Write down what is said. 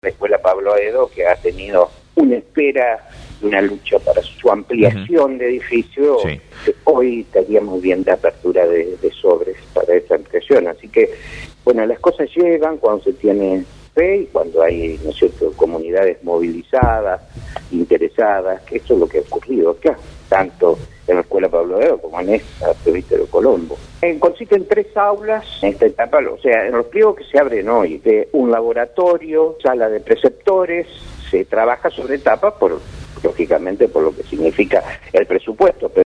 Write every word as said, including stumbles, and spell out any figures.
La Escuela Pablo Haedo, que ha tenido una espera, una lucha para su ampliación uh-huh. de edificio, sí. que hoy estaríamos bien de apertura de, de sobres para esa ampliación. Así que, bueno, las cosas llegan cuando se tiene fe y cuando hay, ¿no es cierto?, comunidades movilizadas, interesadas, que eso es lo que ha ocurrido acá, tanto en la Escuela Pablo Haedo como en esta Presbítero Colombo. Eh, consiste en tres aulas en esta etapa, o sea, en los pliegos que se abren hoy, de un laboratorio, sala de preceptores, se trabaja sobre etapas, por lógicamente por lo que significa el presupuesto.